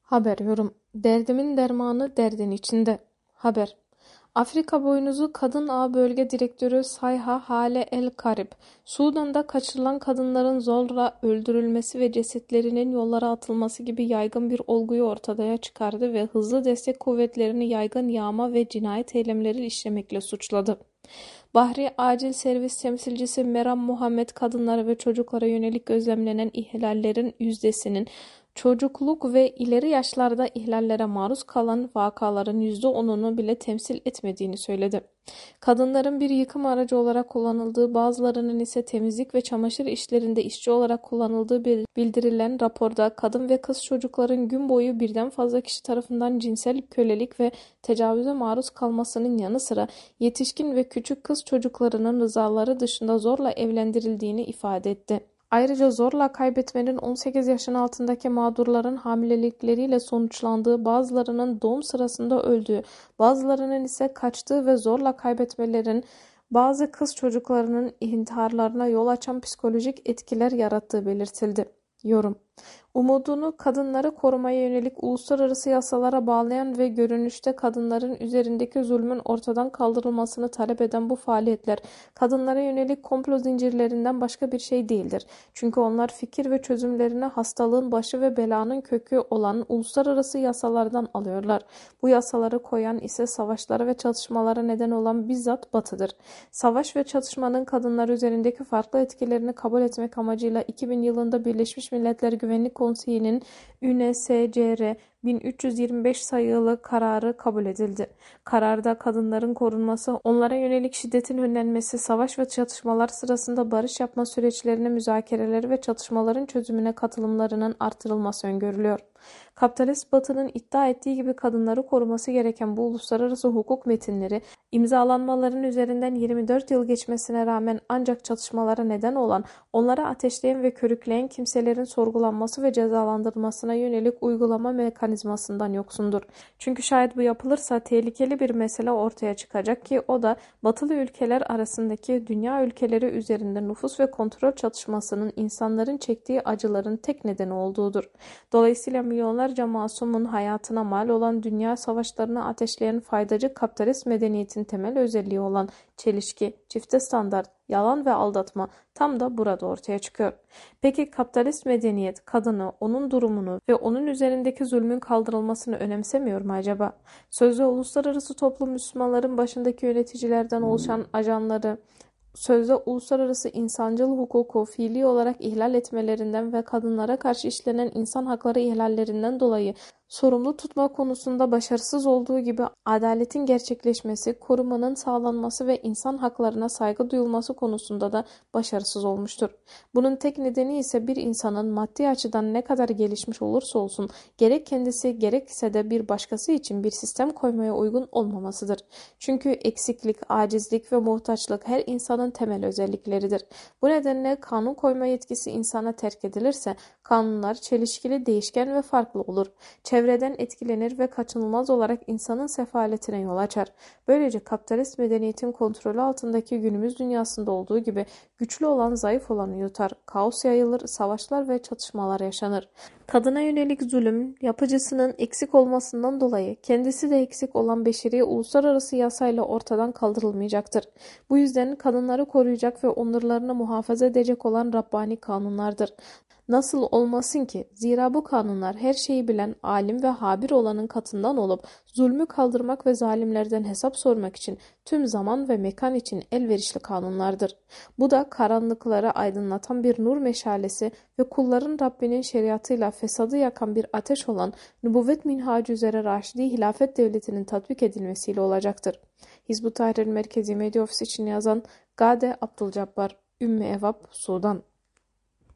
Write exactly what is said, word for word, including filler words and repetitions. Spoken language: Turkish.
Haber yorum. Derdimin dermanı derdin içinde. Haber. Afrika boynuzu Kadın Ağı Bölge Direktörü Sayha Hale El Karib, Sudan'da kaçırılan kadınların zorla öldürülmesi ve cesetlerinin yollara atılması gibi yaygın bir olguyu ortaya çıkardı ve hızlı destek kuvvetlerini yaygın yağma ve cinayet eylemleri işlemekle suçladı. Bahri Acil Servis Temsilcisi Meram Muhammed, kadınlara ve çocuklara yönelik gözlemlenen ihlallerin yüzdesinin çocukluk ve ileri yaşlarda ihlallere maruz kalan vakaların yüzde onunu bile temsil etmediğini söyledi. Kadınların bir yıkım aracı olarak kullanıldığı, bazılarının ise temizlik ve çamaşır işlerinde işçi olarak kullanıldığı bildirilen raporda kadın ve kız çocukların gün boyu birden fazla kişi tarafından cinsel kölelik ve tecavüze maruz kalmasının yanı sıra yetişkin ve küçük kız çocuklarının rızaları dışında zorla evlendirildiğini ifade etti. Ayrıca zorla kaybetmenin on sekiz yaşın altındaki mağdurların hamilelikleriyle sonuçlandığı, bazılarının doğum sırasında öldüğü, bazılarının ise kaçtığı ve zorla kaybetmelerin bazı kız çocuklarının intiharlarına yol açan psikolojik etkiler yarattığı belirtildi. Yorum. Umudunu kadınları korumaya yönelik uluslararası yasalara bağlayan ve görünüşte kadınların üzerindeki zulmün ortadan kaldırılmasını talep eden bu faaliyetler, kadınlara yönelik komplo zincirlerinden başka bir şey değildir. Çünkü onlar fikir ve çözümlerini hastalığın başı ve belanın kökü olan uluslararası yasalardan alıyorlar. Bu yasaları koyan ise savaşlara ve çatışmalara neden olan bizzat Batı'dır. Savaş ve çatışmanın kadınlar üzerindeki farklı etkilerini kabul etmek amacıyla iki bin yılında Birleşmiş Milletler Güvenlik Konseyi'nin U N S C R bin üç yüz yirmi beş sayılı kararı kabul edildi. Kararda kadınların korunması, onlara yönelik şiddetin önlenmesi, savaş ve çatışmalar sırasında barış yapma süreçlerine, müzakereleri ve çatışmaların çözümüne katılımlarının artırılması öngörülüyor. Kapitalist Batı'nın iddia ettiği gibi kadınları koruması gereken bu uluslararası hukuk metinleri, imzalanmaların üzerinden yirmi dört yıl geçmesine rağmen ancak çatışmalara neden olan, onlara ateşleyen ve körükleyen kimselerin sorgulanması ve cezalandırılmasına yönelik uygulama mekanizmasından yoksundur. Çünkü şayet bu yapılırsa tehlikeli bir mesele ortaya çıkacak ki o da batılı ülkeler arasındaki dünya ülkeleri üzerinde nüfus ve kontrol çatışmasının insanların çektiği acıların tek nedeni olduğudur. Dolayısıyla milyonlarca masumun hayatına mal olan, dünya savaşlarını ateşleyen faydacı kapitalist medeniyetin temel özelliği olan çelişki, çifte standart, yalan ve aldatma tam da burada ortaya çıkıyor. Peki kapitalist medeniyet kadını, onun durumunu ve onun üzerindeki zulmün kaldırılmasını önemsemiyor mu acaba? Sözde uluslararası toplum, Müslümanların başındaki yöneticilerden oluşan ajanları, sözde uluslararası insancıl hukuku fiili olarak ihlal etmelerinden ve kadınlara karşı işlenen insan hakları ihlallerinden dolayı sorumlu tutma konusunda başarısız olduğu gibi adaletin gerçekleşmesi, korumanın sağlanması ve insan haklarına saygı duyulması konusunda da başarısız olmuştur. Bunun tek nedeni ise bir insanın maddi açıdan ne kadar gelişmiş olursa olsun gerek kendisi gerekse de bir başkası için bir sistem koymaya uygun olmamasıdır. Çünkü eksiklik, acizlik ve muhtaçlık her insanın temel özellikleridir. Bu nedenle kanun koyma yetkisi insana terk edilirse kanunlar çelişkili, değişken ve farklı olur. Çevreden etkilenir ve kaçınılmaz olarak insanın sefaletine yol açar. Böylece kapitalist medeniyetin kontrolü altındaki günümüz dünyasında olduğu gibi güçlü olan zayıf olanı yutar, kaos yayılır, savaşlar ve çatışmalar yaşanır. Kadına yönelik zulüm, yapıcısının eksik olmasından dolayı kendisi de eksik olan beşeri uluslararası yasayla ortadan kaldırılmayacaktır. Bu yüzden kadınları koruyacak ve onurlarını muhafaza edecek olan Rabbani kanunlardır. Nasıl olmasın ki? Zira bu kanunlar her şeyi bilen, alim ve habir olanın katından olup zulmü kaldırmak ve zalimlerden hesap sormak için tüm zaman ve mekan için elverişli kanunlardır. Bu da karanlıkları aydınlatan bir nur meşalesi ve kulların Rabbinin şeriatıyla fesadı yakan bir ateş olan nübüvvet minhacı üzere Raşidi Hilafet Devleti'nin tatbik edilmesiyle olacaktır. Hizb-ut Tahrir Merkezi Medya Ofisi için yazan Gade Abdülcabbar, Ümmü Evap, Sudan.